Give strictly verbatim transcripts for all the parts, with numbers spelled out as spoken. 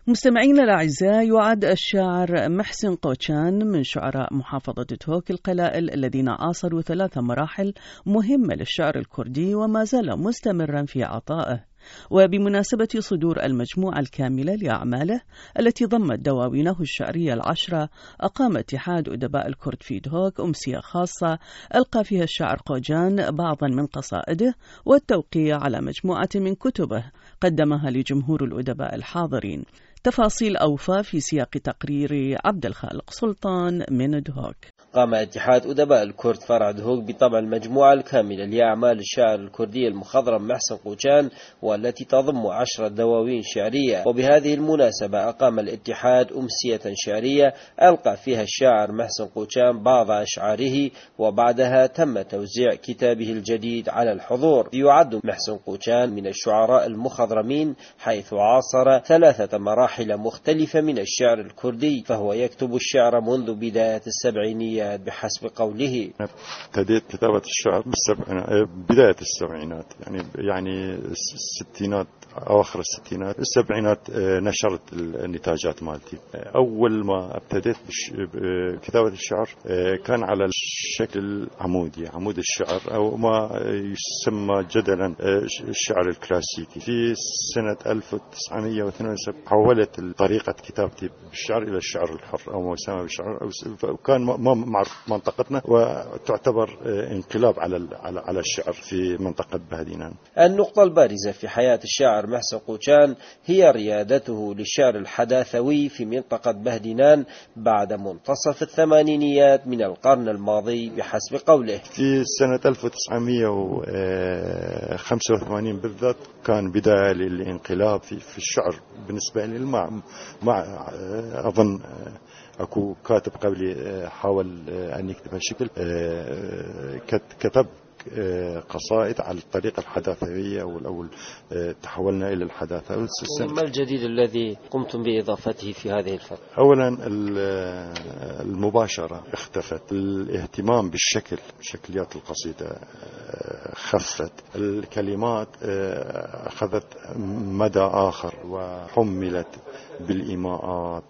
مستمعينا الأعزاء، يعد الشاعر محسن قوشان من شعراء محافظة دهوك القلائل الذين عاصروا ثلاث مراحل مهمة للشعر الكردي وما زال مستمرا في عطائه. وبمناسبة صدور المجموعة الكاملة لأعماله التي ضمت دواوينه الشعرية العشرة، أقام اتحاد أدباء الكرد في دهوك أمسية خاصة ألقى فيها الشاعر قوشان بعضا من قصائده والتوقيع على مجموعة من كتبه قدمها لجمهور الأدباء الحاضرين. تفاصيل أوفى في سياق تقرير عبد الخالق سلطان من دهوك. قام اتحاد أدباء الكرد فرع دهوك بطبع المجموعة الكاملة لأعمال الشاعر الكردي المخضرم محسن قوشان، والتي تضم عشرة دواوين شعرية. وبهذه المناسبة أقام الاتحاد أمسية شعرية ألقى فيها الشاعر محسن قوشان بعض أشعاره، وبعدها تم توزيع كتابه الجديد على الحضور. يعد محسن قوشان من الشعراء المخضرمين حيث عاصر ثلاثة مراحل مختلفة من الشعر الكردي، فهو يكتب الشعر منذ بداية السبعينيات بحسب قوله. ابتديت كتابة الشعر بالسبعينات، بداية السبعينات، يعني يعني الستينات، أواخر الستينات، السبعينات نشرت النتاجات مالتي. أول ما ابتديت بكتابة الشعر كان على الشكل عمودي، عمود الشعر أو ما يسمى جدلا الشعر الكلاسيكي. في سنة ألف وتسعمئة واثنين وسبعين حولت طريقة كتابتي بالشعر إلى الشعر الحر أو ما يسمى بالشعر، وكان ما منطقتنا وتعتبر انقلاب على على الشعر في منطقة بهدينان. النقطة البارزة في حياة الشاعر محسن قوشان هي ريادته للشعر الحداثوي في منطقة بهدينان بعد منتصف الثمانينيات من القرن الماضي بحسب قوله. في سنة ألف وتسعمئة وخمسة وثمانين بالذات كان بداية للانقلاب في في الشعر بالنسبة لي. مع مع أظن أكو كاتب قبلي حاول أن يكتب هالشكل، كتب قصائد على الطريقة الحداثوية، والأول تحولنا إلى الحداثة. ما الجديد الذي قمتم بإضافته في هذه الفترة؟ أولا المباشرة اختفت، الاهتمام بالشكل، شكليات القصيدة خفت، الكلمات أخذت مدى آخر وحملت بالإيماءات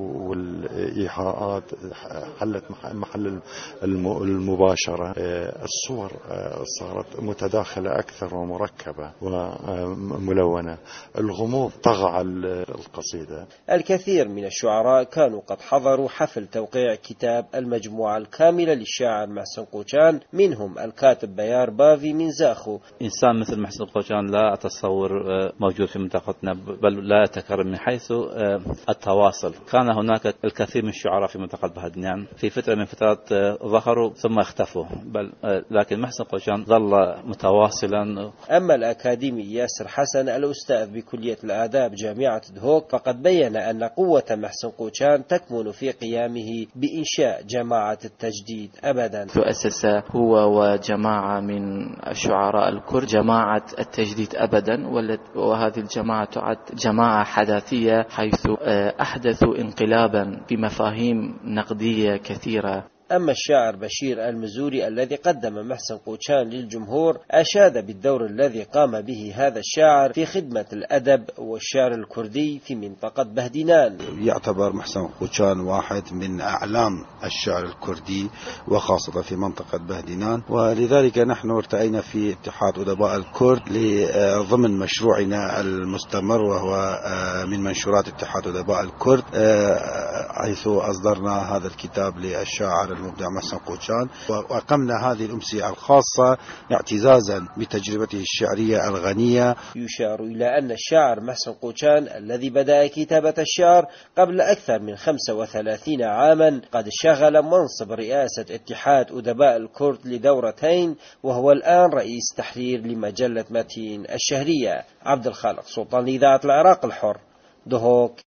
والإيحاءات، حلت محل المباشرة. الصور صارت متداخلة أكثر ومركبة وملونة، الغموض طغى على القصيدة. الكثير من الشعراء كانوا قد حضروا حفل توقيع كتاب المجموعة الكاملة للشاعر محسن قوشان، منهم الكاتب بيار بافي من زاخو. إنسان مثل محسن قوشان لا أتصور موجود في منطقتنا، بل لا يتكرر من حيث التواصل. كان هناك الكثير من الشعراء في منطقة بهدينان في فترة من فترات ظهروا ثم اختفوا، بل لكن محسن قوشان ظل متواصلا. أما الأكاديمي ياسر حسن الأستاذ بكلية الآداب جامعة دهوك فقد بيّن أن قوة محسن قوشان تكمن في قيامه بإنشاء جماعة التجديد أبدا. تؤسس هو وجماعة من الشعراء الكرد جماعة التجديد أبدا، وهذه الجماعة تعد جماعة حداثية حيث أحدثوا انقلابا في مفاهيم نقدية كثيرة. أما الشاعر بشير المزوري الذي قدم محسن قوشان للجمهور أشاد بالدور الذي قام به هذا الشاعر في خدمة الأدب والشعر الكردي في منطقة بهدينان. يعتبر محسن قوشان واحد من أعلام الشعر الكردي وخاصة في منطقة بهدينان، ولذلك نحن ارتأينا في اتحاد أدباء الكرد ضمن مشروعنا المستمر وهو من منشورات اتحاد أدباء الكرد، حيث أصدرنا هذا الكتاب للشاعر المبدع محسن قوشان، وأقمنا هذه الأمسية الخاصة اعتزازا بتجربته الشعرية الغنية. يشار إلى أن الشاعر محسن قوشان الذي بدأ كتابة الشعر قبل أكثر من خمسة وثلاثين عاما قد شغل منصب رئاسة اتحاد أدباء الكرد لدورتين، وهو الآن رئيس تحرير لمجلة متين الشهرية. عبد الخالق سلطان، إذاعة العراق الحر، دهوك.